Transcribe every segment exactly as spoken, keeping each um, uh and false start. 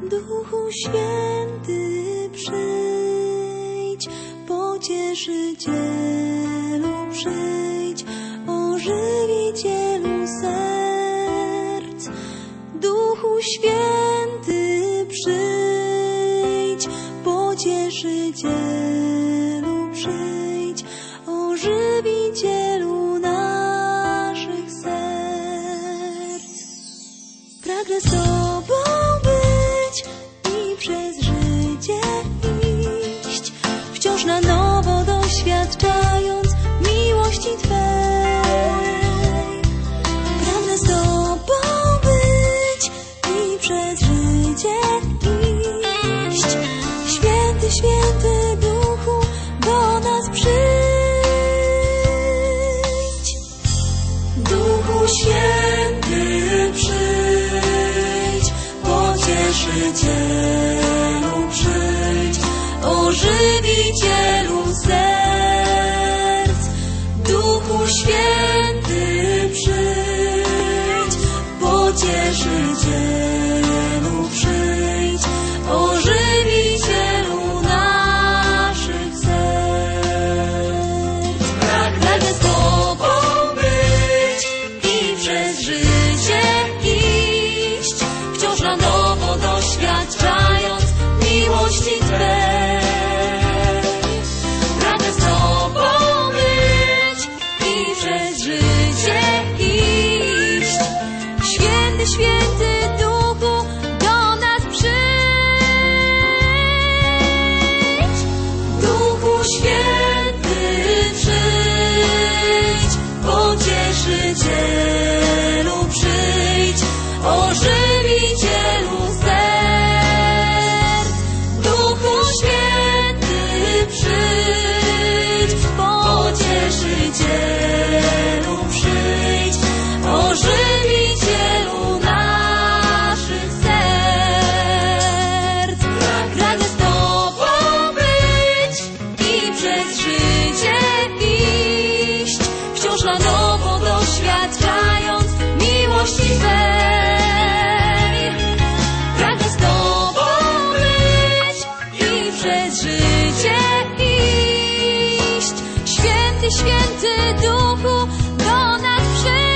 Duchu Święty, przyjdź, Pocieszycielu, przyjdź, Ożywicielu serc. Duchu Święty, przyjdź, Pocieszycielu, przyjdź, Ożywicielu naszych serc. Pragnę z Tobą być i przez życie iść, wciąż na nowo doświadczając miłości Twej. Pragnę z Tobą być i przez życie iść. Święty, święty Duchu, do nas przyjdź. Duchu Święty, przyjdź, Pocieszycielu, przyjdź, Ożywicielu serc. Duchu Święty, przyjdź, Pocieszycielu, przyjdź, Ożywicielu naszych serc. Pragnę z Tobą być i przez życie iść, wciąż na nowo doświadczając miłości Twej. Pragnę z Tobą być i przez życie iść. Święty, święty Duchu, do nas przyjdź. Duchu Święty, przyjdź, Pocieszycielu, przyjdź, Ożywicielu serc. Duchu Święty, przyjdź, Pocieszycielu, przyjdź, Ożywicielu naszych serc. Pragnę z Tobą być i przez życie iść, wciąż na nowo doświadczając miłości Twej. Pragnę z Tobą być i przez życie iść. Święty, święty Duchu, do nas przyjdź.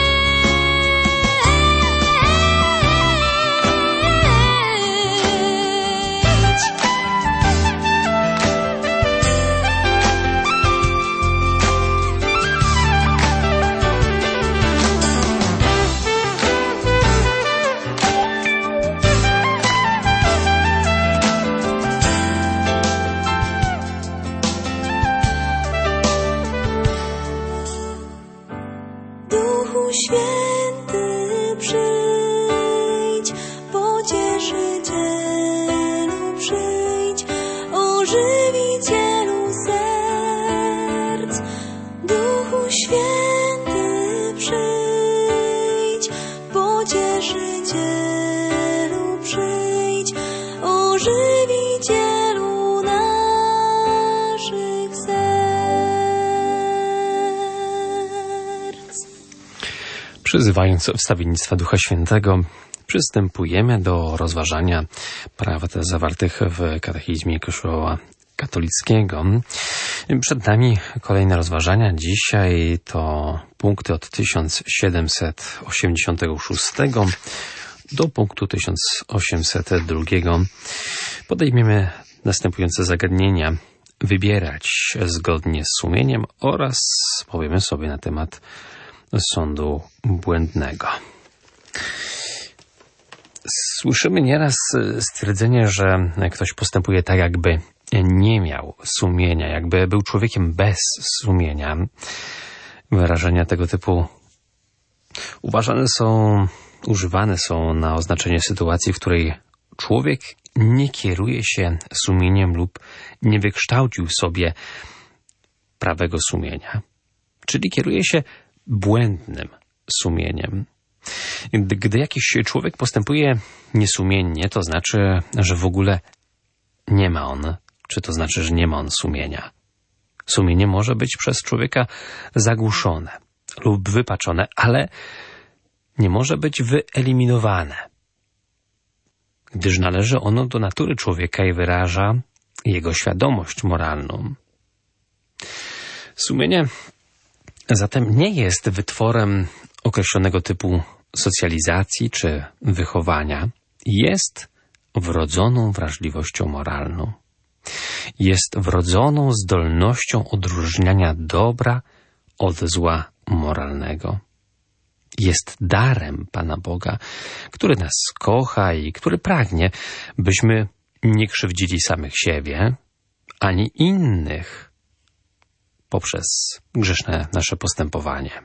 Duchu Święty, przyjdź, Pocieszycielu, przyjdź, Ożywicielu serc. Duchu Święty, przyjdź, Pocieszycielu, przyjdź, Ożywicielu naszych serc. Przyzywając wstawiennictwa Ducha Świętego, przystępujemy do rozważania prawd zawartych w katechizmie Kościoła katolickiego. Przed nami kolejne rozważania. Dzisiaj to punkty od tysiąc siedemset osiemdziesiątego szóstego do punktu tysiąc osiemset drugiego. Podejmiemy następujące zagadnienia: wybierać zgodnie z sumieniem oraz powiemy sobie na temat sądu błędnego. Słyszymy nieraz stwierdzenie, że ktoś postępuje tak, jakby nie miał sumienia, jakby był człowiekiem bez sumienia. Wyrażenia tego typu uważane są, używane są na oznaczenie sytuacji, w której człowiek nie kieruje się sumieniem lub nie wykształcił w sobie prawego sumienia, czyli kieruje się błędnym sumieniem. Gdy, gdy jakiś człowiek postępuje niesumiennie, to znaczy, że w ogóle nie ma on, czy to znaczy, że nie ma on sumienia. Sumienie może być przez człowieka zagłuszone lub wypaczone, ale nie może być wyeliminowane. gdyż należy ono do natury człowieka i wyraża jego świadomość moralną. Sumienie zatem nie jest wytworem określonego typu socjalizacji czy wychowania. Jest wrodzoną wrażliwością moralną. Jest wrodzoną zdolnością odróżniania dobra od zła moralnego. Jest darem Pana Boga, który nas kocha i który pragnie, byśmy nie krzywdzili samych siebie, ani innych poprzez grzeszne nasze postępowanie.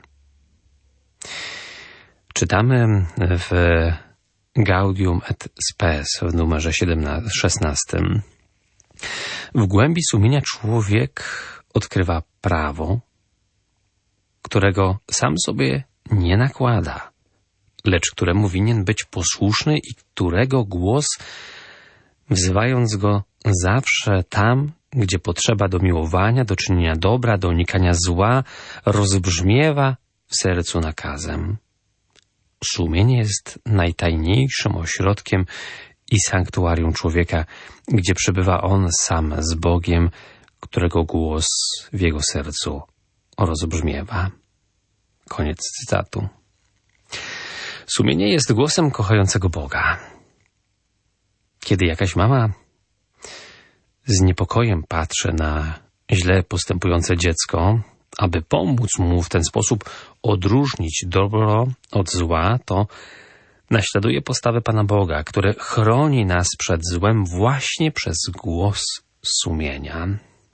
Czytamy w Gaudium et Spes w numerze szesnastym. W głębi sumienia człowiek odkrywa prawo, którego sam sobie nie nakłada, lecz któremu winien być posłuszny i którego głos, wzywając go zawsze tam, gdzie potrzeba do miłowania, do czynienia dobra, do unikania zła, rozbrzmiewa w sercu nakazem. Sumienie jest najtajniejszym ośrodkiem i sanktuarium człowieka, gdzie przebywa on sam z Bogiem, którego głos w jego sercu rozbrzmiewa. Koniec cytatu. Sumienie jest głosem kochającego Boga. Kiedy jakaś mama z niepokojem patrzy na źle postępujące dziecko, aby pomóc mu w ten sposób odróżnić dobro od zła, to naśladuje postawę Pana Boga, który chroni nas przed złem właśnie przez głos sumienia.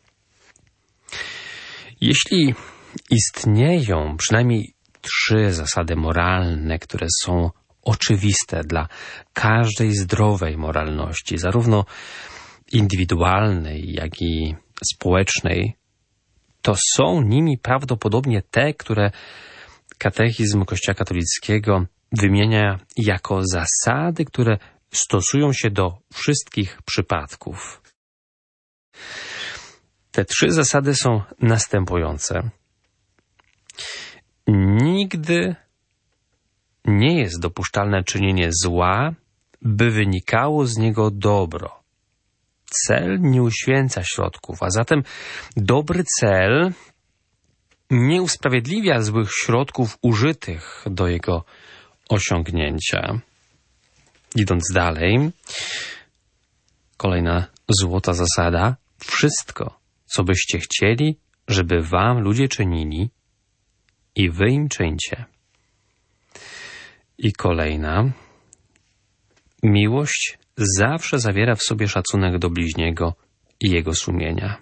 Jeśli istnieją przynajmniej trzy zasady moralne, które są oczywiste dla każdej zdrowej moralności, zarówno indywidualnej, jak i społecznej, to są nimi prawdopodobnie te, które katechizm Kościoła katolickiego wymienia jako zasady, które stosują się do wszystkich przypadków. Te trzy zasady są następujące. Nigdy nie jest dopuszczalne czynienie zła, by wynikało z niego dobro. Cel nie uświęca środków, a zatem dobry cel nie usprawiedliwia złych środków użytych do jego osiągnięcia. Idąc dalej, kolejna złota zasada. Wszystko, co byście chcieli, żeby wam ludzie czynili, i wy im czyńcie. I kolejna. Miłość zawsze zawiera w sobie szacunek do bliźniego i jego sumienia.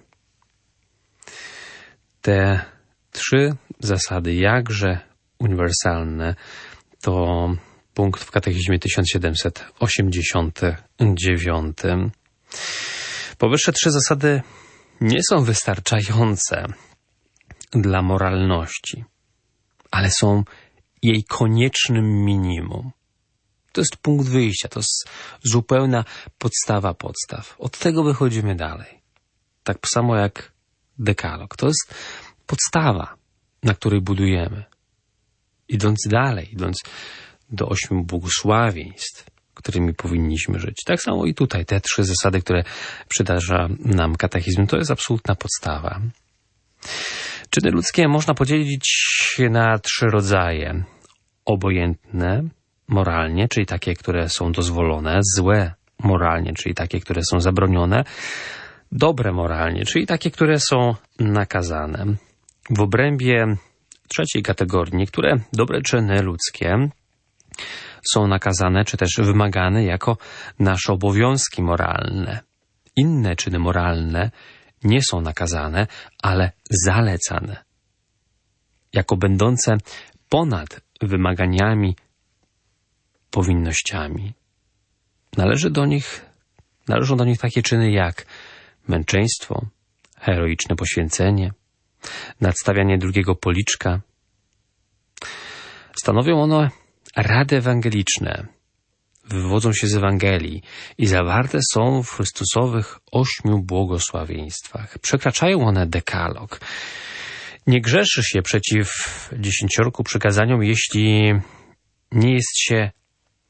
Te trzy zasady, jakże uniwersalne, to punkt w katechizmie tysiąc siedemset osiemdziesiątym dziewiątym. Powyższe trzy zasady nie są wystarczające dla moralności, ale są jej koniecznym minimum. To jest punkt wyjścia, to jest zupełna podstawa podstaw. Od tego wychodzimy dalej. Tak samo jak dekalog. To jest podstawa, na której budujemy. Idąc dalej, idąc do ośmiu błogosławieństw, którymi powinniśmy żyć. Tak samo i tutaj te trzy zasady, które przydarza nam katechizm, to jest absolutna podstawa. Czyny ludzkie można podzielić na trzy rodzaje. Obojętne moralnie, czyli takie, które są dozwolone, złe moralnie, czyli takie, które są zabronione, dobre moralnie, czyli takie, które są nakazane. W obrębie trzeciej kategorii niektóre dobre czyny ludzkie są nakazane, czy też wymagane jako nasze obowiązki moralne. Inne czyny moralne nie są nakazane, ale zalecane, jako będące ponad wymaganiami, powinnościami. Należy do nich, należą do nich takie czyny jak męczeństwo, heroiczne poświęcenie, nadstawianie drugiego policzka. Stanowią one rady ewangeliczne, wywodzą się z Ewangelii i zawarte są w Chrystusowych ośmiu błogosławieństwach. Przekraczają one dekalog. Nie grzeszy się przeciw dziesięciorgu przykazaniom, jeśli nie jest się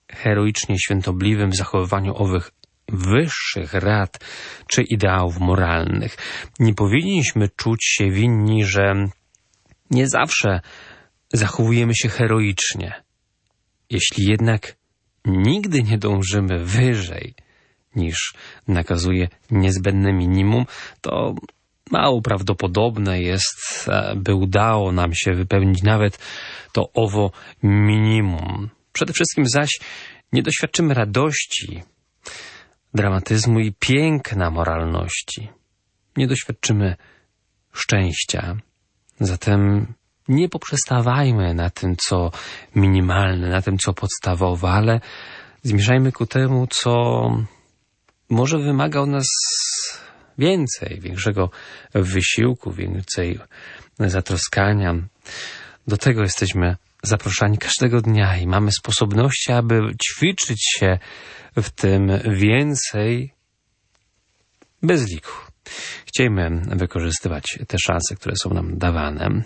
heroicznie świętobliwym w zachowywaniu owych wyższych rad czy ideałów moralnych. Nie powinniśmy czuć się winni, że nie zawsze zachowujemy się heroicznie. Jeśli jednak nigdy nie dążymy wyżej niż nakazuje niezbędne minimum, to mało prawdopodobne jest, by udało nam się wypełnić nawet to owo minimum. Przede wszystkim zaś nie doświadczymy radości, dramatyzmu i piękna moralności. Nie doświadczymy szczęścia. Zatem nie poprzestawajmy na tym, co minimalne, na tym, co podstawowe, ale zmierzajmy ku temu, co może wymaga od nas więcej, większego wysiłku, więcej zatroskania. Do tego jesteśmy zaproszeni każdego dnia i mamy sposobności, aby ćwiczyć się w tym więcej bez liku. Chciejmy wykorzystywać te szanse, które są nam dawane.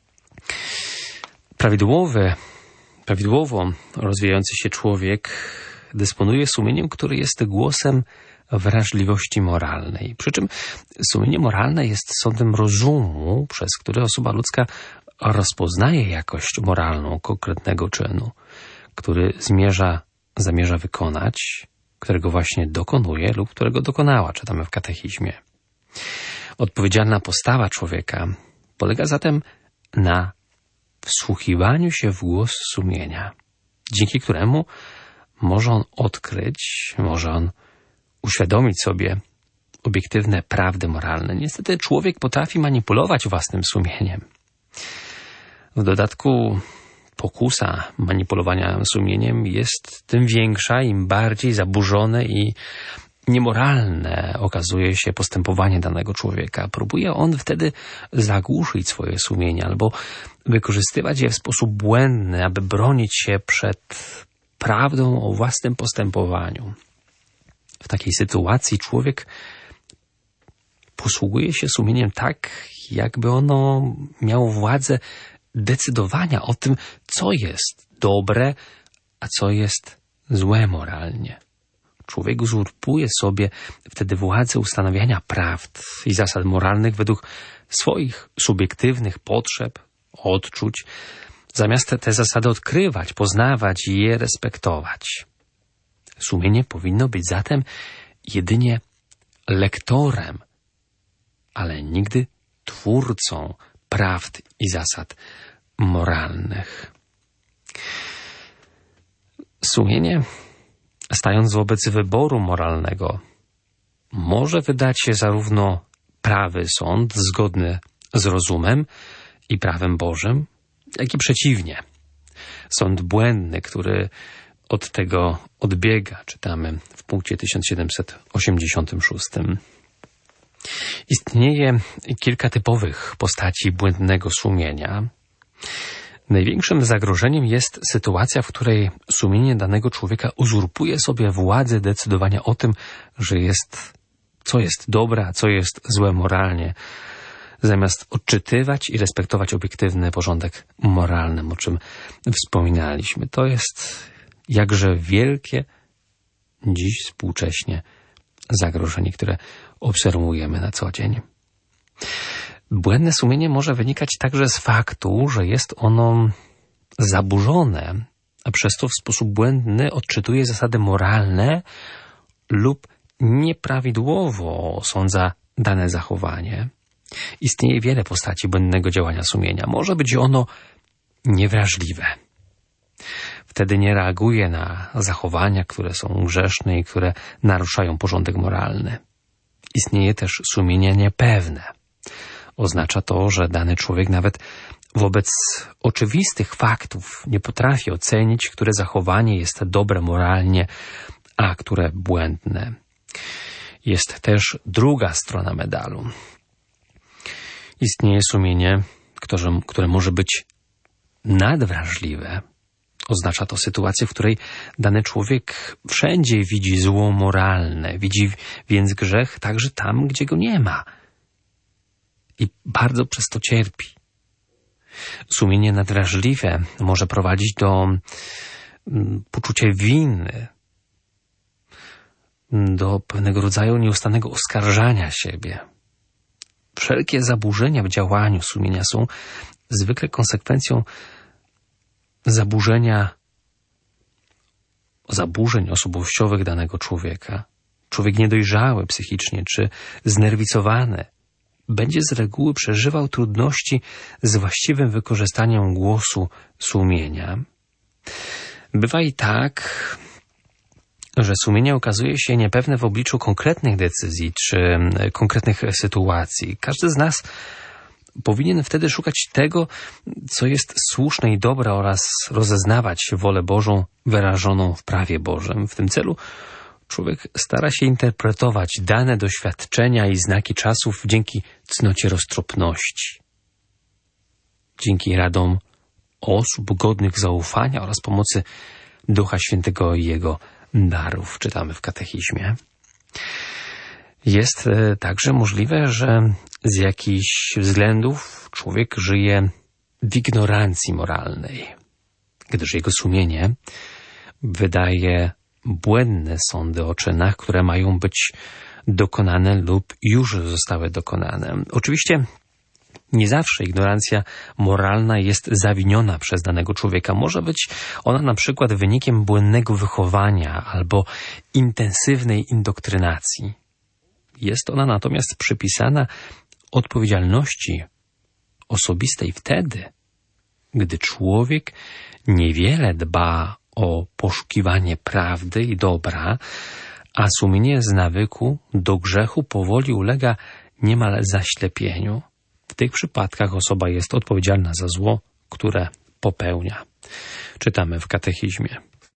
Prawidłowy, prawidłowo rozwijający się człowiek dysponuje sumieniem, który jest głosem wrażliwości moralnej. Przy czym sumienie moralne jest sądem rozumu, przez który osoba ludzka rozpoznaje jakość moralną konkretnego czynu, który zmierza, zamierza wykonać, którego właśnie dokonuje lub którego dokonała, czytamy w katechizmie. Odpowiedzialna postawa człowieka polega zatem na wsłuchiwaniu się w głos sumienia, dzięki któremu może on odkryć, może on uświadomić sobie obiektywne prawdy moralne. Niestety człowiek potrafi manipulować własnym sumieniem. W dodatku pokusa manipulowania sumieniem jest tym większa, im bardziej zaburzone i niemoralne okazuje się postępowanie danego człowieka. Próbuje on wtedy zagłuszyć swoje sumienie albo wykorzystywać je w sposób błędny, aby bronić się przed prawdą o własnym postępowaniu. W takiej sytuacji człowiek posługuje się sumieniem tak, jakby ono miało władzę decydowania o tym, co jest dobre, a co jest złe moralnie. Człowiek uzurpuje sobie wtedy władzę ustanawiania prawd i zasad moralnych według swoich subiektywnych potrzeb, odczuć, zamiast te zasady odkrywać, poznawać i je respektować. Sumienie powinno być zatem jedynie lektorem, ale nigdy twórcą prawd i zasad moralnych. Sumienie, stając wobec wyboru moralnego, może wydać się zarówno prawy sąd zgodny z rozumem i prawem Bożym, jak i przeciwnie. Sąd błędny, który od tego odbiega, czytamy w punkcie tysiąc siedemset osiemdziesiątym szóstym. Istnieje kilka typowych postaci błędnego sumienia. Największym zagrożeniem jest sytuacja, w której sumienie danego człowieka uzurpuje sobie władzę decydowania o tym, że jest, co jest dobre, a co jest złe moralnie, zamiast odczytywać i respektować obiektywny porządek moralny, o czym wspominaliśmy. To jest jakże wielkie dziś współcześnie zagrożenie, które obserwujemy na co dzień. Błędne sumienie może wynikać także z faktu, że jest ono zaburzone, a przez to w sposób błędny odczytuje zasady moralne lub nieprawidłowo osądza dane zachowanie. Istnieje wiele postaci błędnego działania sumienia. Może być ono niewrażliwe. Wtedy nie reaguje na zachowania, które są grzeszne i które naruszają porządek moralny. Istnieje też sumienie niepewne. Oznacza to, że dany człowiek nawet wobec oczywistych faktów nie potrafi ocenić, które zachowanie jest dobre moralnie, a które błędne. Jest też druga strona medalu. Istnieje sumienie, które, które może być nadwrażliwe. Oznacza to sytuację, w której dany człowiek wszędzie widzi zło moralne, widzi więc grzech także tam, gdzie go nie ma. I bardzo przez to cierpi. Sumienie nadwrażliwe może prowadzić do poczucie winy, do pewnego rodzaju nieustannego oskarżania siebie. Wszelkie zaburzenia w działaniu sumienia są zwykle konsekwencją zaburzenia, zaburzeń osobowościowych danego człowieka. Człowiek niedojrzały psychicznie czy znerwicowany będzie z reguły przeżywał trudności z właściwym wykorzystaniem głosu sumienia. Bywa i tak, że sumienie okazuje się niepewne w obliczu konkretnych decyzji czy konkretnych sytuacji. Każdy z nas powinien wtedy szukać tego, co jest słuszne i dobre oraz rozeznawać wolę Bożą wyrażoną w prawie Bożym. W tym celu człowiek stara się interpretować dane doświadczenia i znaki czasów dzięki cnocie roztropności, dzięki radom osób godnych zaufania oraz pomocy Ducha Świętego i Jego darów, czytamy w katechizmie. Jest także możliwe, że z jakichś względów człowiek żyje w ignorancji moralnej, gdyż jego sumienie wydaje błędne sądy o czynach, które mają być dokonane lub już zostały dokonane. Oczywiście nie zawsze ignorancja moralna jest zawiniona przez danego człowieka. Może być ona na przykład wynikiem błędnego wychowania albo intensywnej indoktrynacji. Jest ona natomiast przypisana odpowiedzialności osobistej wtedy, gdy człowiek niewiele dba o poszukiwanie prawdy i dobra, a sumienie z nawyku do grzechu powoli ulega niemal zaślepieniu. W tych przypadkach osoba jest odpowiedzialna za zło, które popełnia. Czytamy w katechizmie.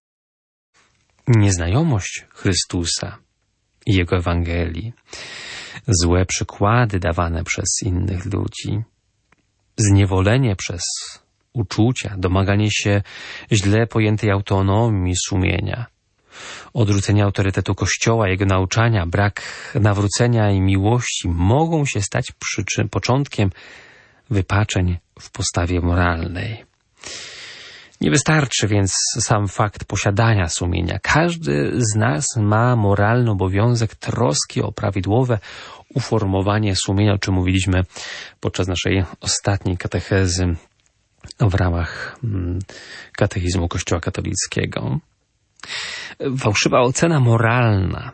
Nieznajomość Chrystusa i Jego Ewangelii, złe przykłady dawane przez innych ludzi, zniewolenie przez uczucia, domaganie się źle pojętej autonomii sumienia, odrzucenie autorytetu Kościoła, jego nauczania, brak nawrócenia i miłości mogą się stać przyczyn, początkiem wypaczeń w postawie moralnej. Nie wystarczy więc sam fakt posiadania sumienia. Każdy z nas ma moralny obowiązek troski o prawidłowe uformowanie sumienia, o czym mówiliśmy podczas naszej ostatniej katechezy w ramach katechizmu Kościoła katolickiego. Fałszywa ocena moralna,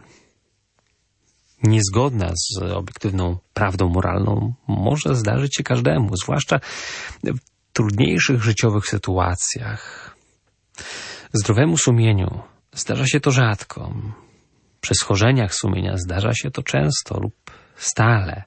niezgodna z obiektywną prawdą moralną, może zdarzyć się każdemu, zwłaszcza w trudniejszych życiowych sytuacjach. Zdrowemu sumieniu zdarza się to rzadko. Przy schorzeniach sumienia zdarza się to często lub stale.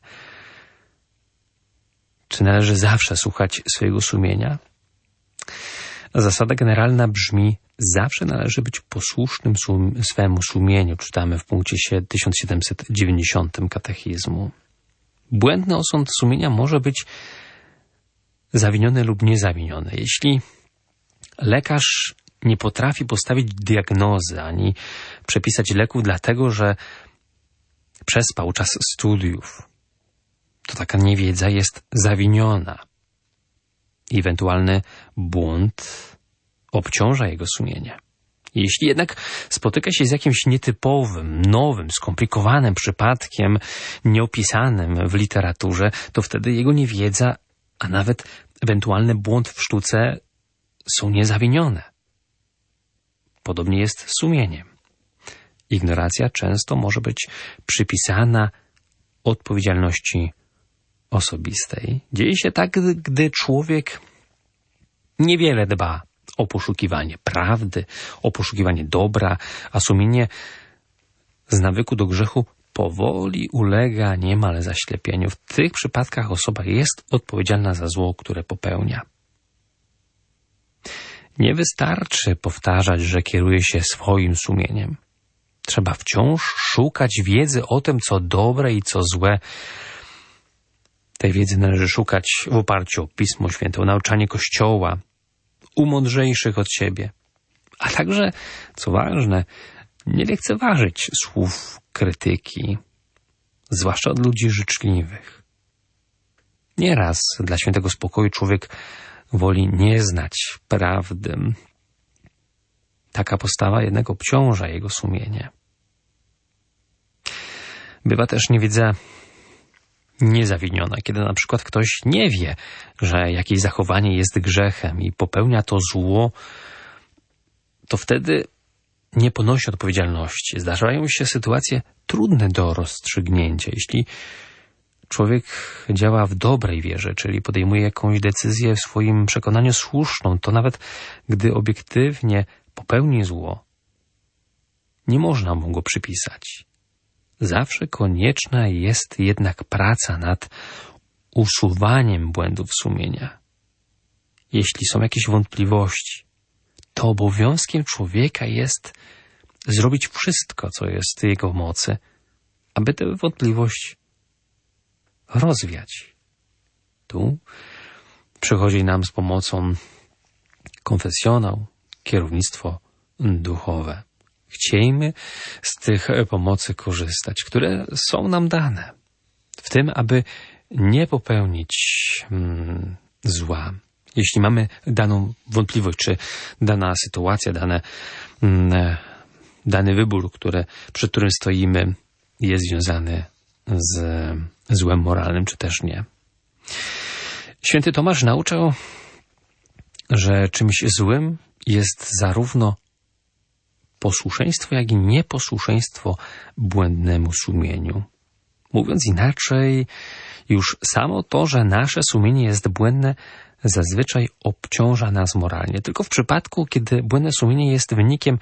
Czy należy zawsze słuchać swojego sumienia? Zasada generalna brzmi: zawsze należy być posłusznym sum- swemu sumieniu. Czytamy w punkcie tysiąc siedemset dziewięćdziesiątym katechizmu. Błędny osąd sumienia może być zawiniony lub niezawiniony. Jeśli lekarz nie potrafi postawić diagnozy ani przepisać leków dlatego, że przespał czas studiów, to taka niewiedza jest zawiniona. Ewentualny błąd obciąża jego sumienie. Jeśli jednak spotyka się z jakimś nietypowym, nowym, skomplikowanym przypadkiem, nieopisanym w literaturze, to wtedy jego niewiedza, a nawet ewentualny błąd w sztuce są niezawinione. Podobnie jest z sumieniem. Ignorancja często może być przypisana odpowiedzialności osobistej. Dzieje się tak, gdy człowiek niewiele dba o poszukiwanie prawdy, o poszukiwanie dobra, a sumienie z nawyku do grzechu powoli ulega niemal zaślepieniu. W tych przypadkach osoba jest odpowiedzialna za zło, które popełnia. Nie wystarczy powtarzać, że kieruje się swoim sumieniem. Trzeba wciąż szukać wiedzy o tym, co dobre i co złe. Tej wiedzy należy szukać w oparciu o Pismo Święte, o nauczanie Kościoła, u mądrzejszych od siebie. A także, co ważne, nie lekceważyć słów krytyki, zwłaszcza od ludzi życzliwych. Nieraz dla świętego spokoju człowiek woli nie znać prawdy. Taka postawa jednak obciąża jego sumienie. Bywa też, nie widzę, niezawiniona, kiedy na przykład ktoś nie wie, że jakieś zachowanie jest grzechem i popełnia to zło, to wtedy nie ponosi odpowiedzialności. Zdarzają się sytuacje trudne do rozstrzygnięcia. Jeśli człowiek działa w dobrej wierze, czyli podejmuje jakąś decyzję w swoim przekonaniu słuszną, to nawet gdy obiektywnie popełni zło, nie można mu go przypisać. Zawsze konieczna jest jednak praca nad usuwaniem błędów sumienia. Jeśli są jakieś wątpliwości, to obowiązkiem człowieka jest zrobić wszystko, co jest w jego mocy, aby tę wątpliwość rozwiać. Tu przychodzi nam z pomocą konfesjonał, kierownictwo duchowe. Chciejmy z tych pomocy korzystać, które są nam dane, w tym, aby nie popełnić mm, zła. Jeśli mamy daną wątpliwość, czy dana sytuacja, dane, mm, dany wybór, które, przed którym stoimy, jest związany z złem moralnym, czy też nie. Święty Tomasz nauczał, że czymś złym jest zarówno posłuszeństwo, jak i nieposłuszeństwo błędnemu sumieniu. Mówiąc inaczej, już samo to, że nasze sumienie jest błędne, zazwyczaj obciąża nas moralnie. Tylko w przypadku, kiedy błędne sumienie jest wynikiem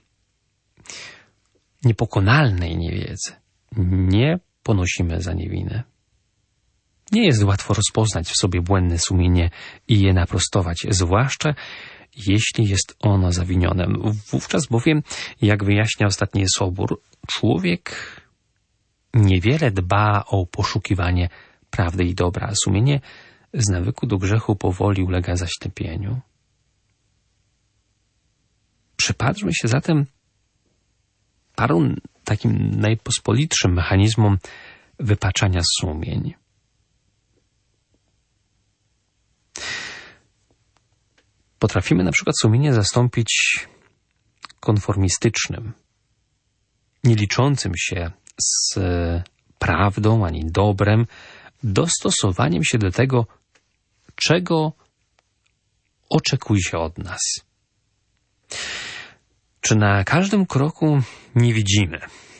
niepokonalnej niewiedzy, nie ponosimy za nie winy. Nie jest łatwo rozpoznać w sobie błędne sumienie i je naprostować, zwłaszcza jeśli jest ono zawinione. Wówczas bowiem, jak wyjaśnia ostatni Sobór, człowiek niewiele dba o poszukiwanie prawdy i dobra, a sumienie z nawyku do grzechu powoli ulega zaślepieniu. Przypatrzmy się zatem paru takim najpospolitszym mechanizmom wypaczania sumień. Potrafimy na przykład sumienie zastąpić konformistycznym, nie liczącym się z prawdą ani dobrem, dostosowaniem się do tego, czego oczekuje się od nas. Czy na każdym kroku nie widzimy?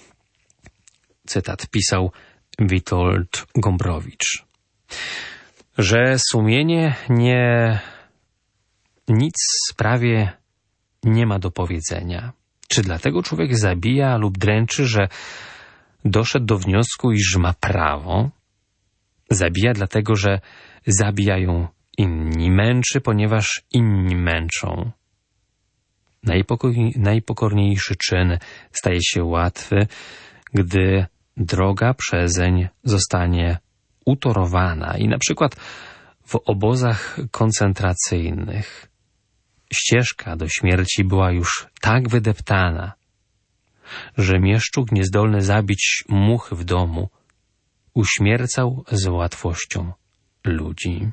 Cytat pisał Witold Gombrowicz, że sumienie nie nic prawie nie ma do powiedzenia. Czy dlatego człowiek zabija lub dręczy, że doszedł do wniosku, iż ma prawo? Zabija dlatego, że zabijają inni. Męczy, ponieważ inni męczą. Najpokoj, najpokorniejszy czyn staje się łatwy, gdy droga przezeń zostanie utorowana i na przykład w obozach koncentracyjnych ścieżka do śmierci była już tak wydeptana, że mieszczuk niezdolny zabić muchy w domu uśmiercał z łatwością ludzi.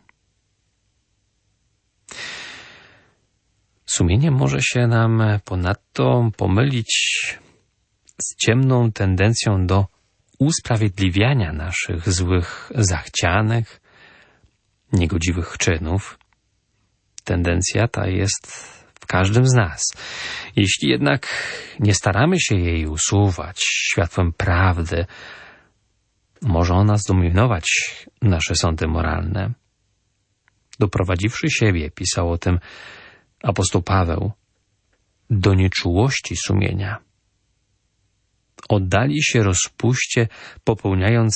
Sumienie może się nam ponadto pomylić z ciemną tendencją do usprawiedliwiania naszych złych zachcianek, niegodziwych czynów. Tendencja ta jest w każdym z nas. Jeśli jednak nie staramy się jej usuwać światłem prawdy, może ona zdominować nasze sądy moralne. Doprowadziwszy siebie, pisał o tym apostoł Paweł, do nieczułości sumienia. Oddali się rozpuście, popełniając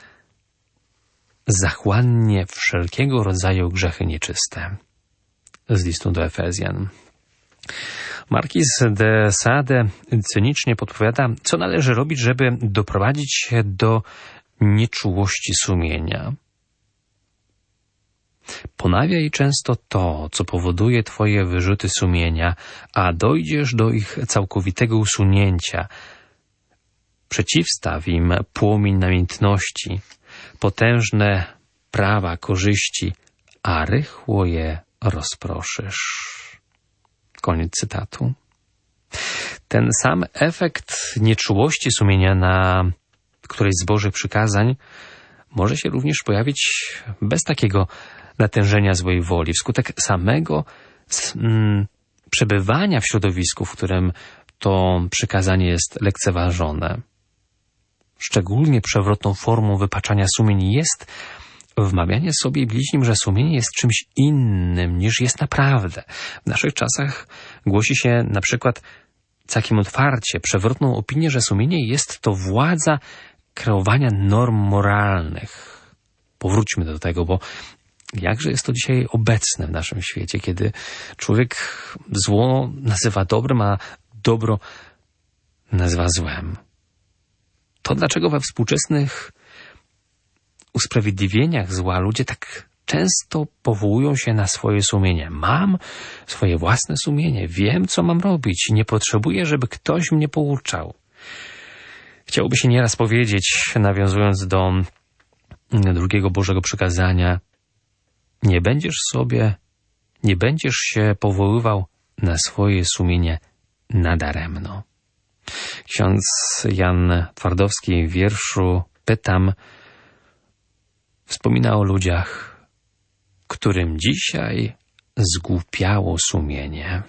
zachłannie wszelkiego rodzaju grzechy nieczyste. Z listu do Efezjan. Markiz de Sade cynicznie podpowiada, co należy robić, żeby doprowadzić się do nieczułości sumienia. Ponawiaj często to, co powoduje twoje wyrzuty sumienia, a dojdziesz do ich całkowitego usunięcia. Przeciwstaw im płomień namiętności, potężne prawa korzyści, a rychło je rozproszysz. Koniec cytatu. Ten sam efekt nieczułości sumienia na którejś z Bożych przykazań może się również pojawić bez takiego natężenia złej woli, wskutek samego mm, przebywania w środowisku, w którym to przykazanie jest lekceważone. Szczególnie przewrotną formą wypaczania sumień jest wmawianie sobie i bliźnim, że sumienie jest czymś innym niż jest naprawdę. W naszych czasach głosi się na przykład całkiem otwarcie przewrotną opinię, że sumienie jest to władza kreowania norm moralnych. Powróćmy do tego, bo jakże jest to dzisiaj obecne w naszym świecie, kiedy człowiek zło nazywa dobrem, a dobro nazywa złem. To dlaczego we współczesnych usprawiedliwieniach zła ludzie tak często powołują się na swoje sumienie. Mam swoje własne sumienie, wiem, co mam robić, nie potrzebuję, żeby ktoś mnie pouczał. Chciałoby się nieraz powiedzieć, nawiązując do drugiego Bożego przykazania, nie będziesz sobie, nie będziesz się powoływał na swoje sumienie nadaremno. Ksiądz Jan Twardowski w wierszu Pytam wspomina o ludziach, którym dzisiaj zgłupiało sumienie.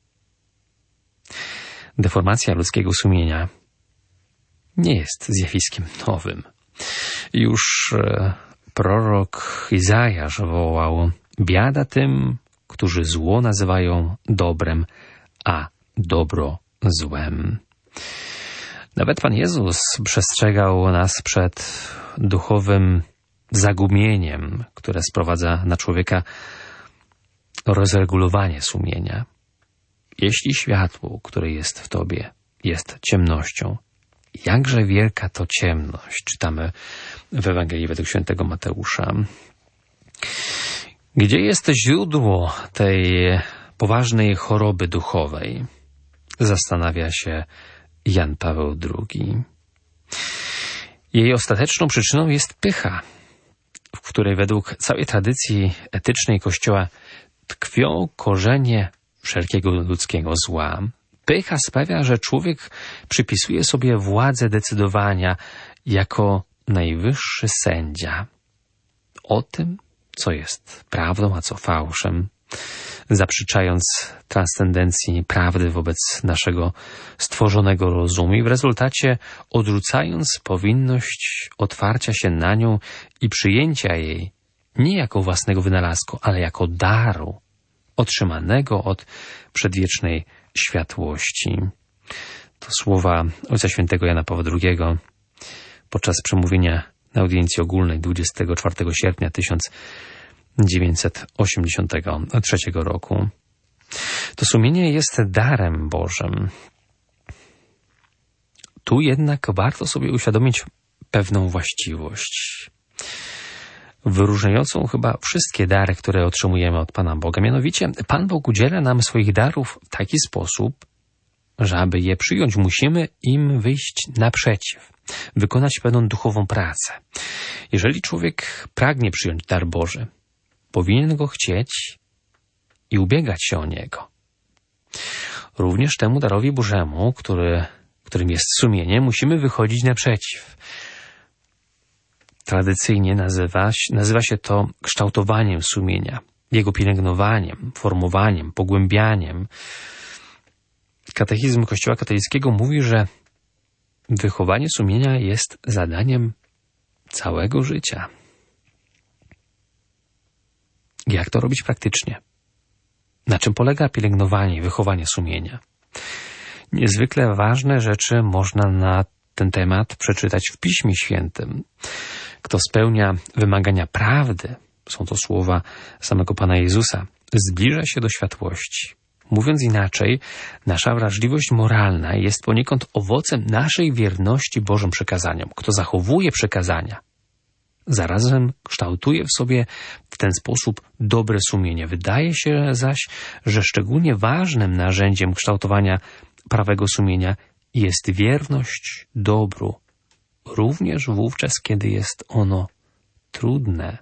Deformacja ludzkiego sumienia nie jest zjawiskiem nowym. Już prorok Izajasz wołał: biada tym, którzy zło nazywają dobrem, a dobro złem. Nawet Pan Jezus przestrzegał nas przed duchowym zagubieniem, które sprowadza na człowieka rozregulowanie sumienia. Jeśli światło, które jest w tobie, jest ciemnością, jakże wielka to ciemność, czytamy w Ewangelii według świętego Mateusza. Gdzie jest źródło tej poważnej choroby duchowej? Zastanawia się Jan Paweł drugi. Jej ostateczną przyczyną jest pycha, w której według całej tradycji etycznej Kościoła tkwią korzenie wszelkiego ludzkiego zła. Pycha sprawia, że człowiek przypisuje sobie władzę decydowania jako najwyższy sędzia o tym, co jest prawdą, a co fałszem, zaprzeczając transcendencji prawdy wobec naszego stworzonego rozumu i w rezultacie odrzucając powinność otwarcia się na nią i przyjęcia jej nie jako własnego wynalazku, ale jako daru otrzymanego od przedwiecznej światłości. To słowa Ojca Świętego Jana Pawła drugiego podczas przemówienia na audiencji ogólnej dwudziestego czwartego sierpnia tysiąc dziewięćset osiemdziesiątego trzeciego roku. To sumienie jest darem Bożym. Tu jednak warto sobie uświadomić pewną właściwość, wyróżniającą chyba wszystkie dary, które otrzymujemy od Pana Boga. Mianowicie Pan Bóg udziela nam swoich darów w taki sposób, że aby je przyjąć, musimy im wyjść naprzeciw, wykonać pewną duchową pracę. Jeżeli człowiek pragnie przyjąć dar Boży, powinien go chcieć i ubiegać się o niego. Również temu darowi Bożemu, który, którym jest sumienie, musimy wychodzić naprzeciw. Tradycyjnie nazywa, nazywa się to kształtowaniem sumienia, jego pielęgnowaniem, formowaniem, pogłębianiem. Katechizm Kościoła katolickiego mówi, że wychowanie sumienia jest zadaniem całego życia. Jak to robić praktycznie? Na czym polega pielęgnowanie i wychowanie sumienia? Niezwykle ważne rzeczy można na ten temat przeczytać w Piśmie Świętym. Kto spełnia wymagania prawdy, są to słowa samego Pana Jezusa, zbliża się do światłości. Mówiąc inaczej, nasza wrażliwość moralna jest poniekąd owocem naszej wierności Bożym przekazaniom. Kto zachowuje przekazania, zarazem kształtuje w sobie w ten sposób dobre sumienie. Wydaje się zaś, że szczególnie ważnym narzędziem kształtowania prawego sumienia jest wierność dobru, również wówczas, kiedy jest ono trudne.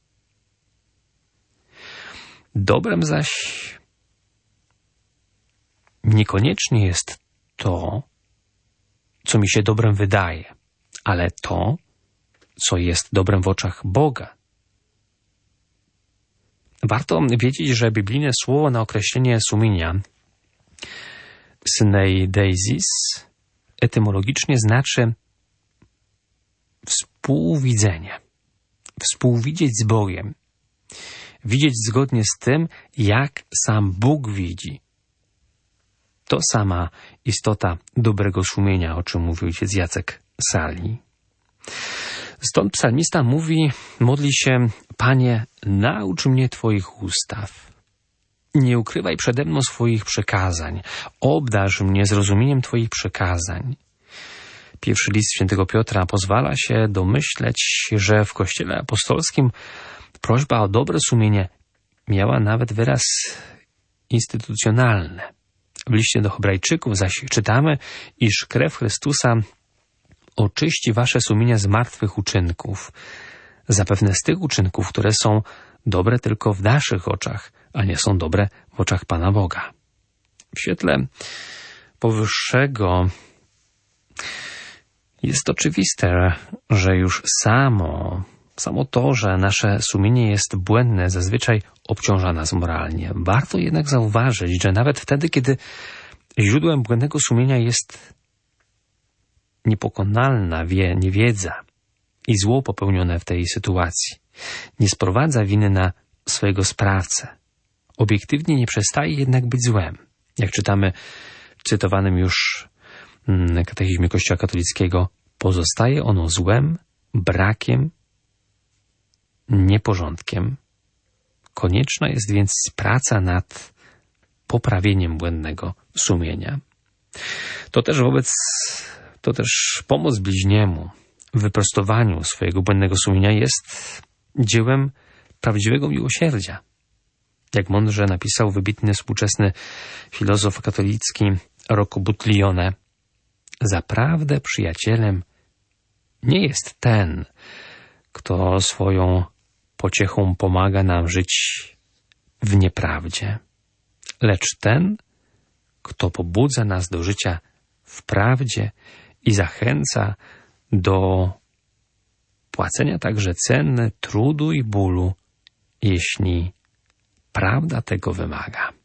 Dobrem zaś niekoniecznie jest to, co mi się dobrem wydaje, ale to, co jest dobrem w oczach Boga. Warto wiedzieć, że biblijne słowo na określenie sumienia syneidesis etymologicznie znaczy współwidzenie. Współwidzieć z Bogiem. Widzieć zgodnie z tym, jak sam Bóg widzi. To sama istota dobrego sumienia, o czym mówił ojciec Jacek Sali. Stąd psalmista mówi, modli się: Panie, naucz mnie Twoich ustaw. Nie ukrywaj przede mną swoich przekazań. Obdarz mnie zrozumieniem Twoich przekazań. Pierwszy list świętego Piotra pozwala się domyśleć, że w Kościele apostolskim prośba o dobre sumienie miała nawet wyraz instytucjonalny. W liście do Hebrajczyków zaś czytamy, iż krew Chrystusa oczyści wasze sumienia z martwych uczynków, zapewne z tych uczynków, które są dobre tylko w naszych oczach, a nie są dobre w oczach Pana Boga. W świetle powyższego jest oczywiste, że już samo, samo to, że nasze sumienie jest błędne, zazwyczaj obciąża nas moralnie. Warto jednak zauważyć, że nawet wtedy, kiedy źródłem błędnego sumienia jest niepokonalna wie, niewiedza i zło popełnione w tej sytuacji, nie sprowadza winy na swojego sprawcę. Obiektywnie nie przestaje jednak być złem. Jak czytamy w cytowanym już katechizmie Kościoła katolickiego, pozostaje ono złem, brakiem, nieporządkiem. Konieczna jest więc praca nad poprawieniem błędnego sumienia. To też wobec, to też pomoc bliźniemu w wyprostowaniu swojego błędnego sumienia jest dziełem prawdziwego miłosierdzia. Jak mądrze napisał wybitny współczesny filozof katolicki Rocco Buttiglione, zaprawdę przyjacielem nie jest ten, kto swoją pociechą pomaga nam żyć w nieprawdzie, lecz ten, kto pobudza nas do życia w prawdzie i zachęca do płacenia także ceny trudu i bólu, jeśli prawda tego wymaga.